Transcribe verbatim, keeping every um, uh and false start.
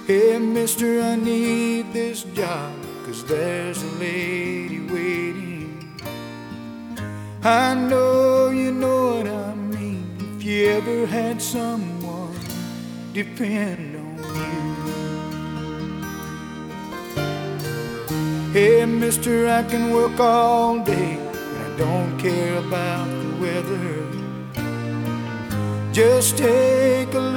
Hey, mister, I need this job, 'cause there's a lady waiting. I know you know what I mean. If you ever had someone depend on you. Hey, mister, I can work all day, and I don't care about the weather. Just take a look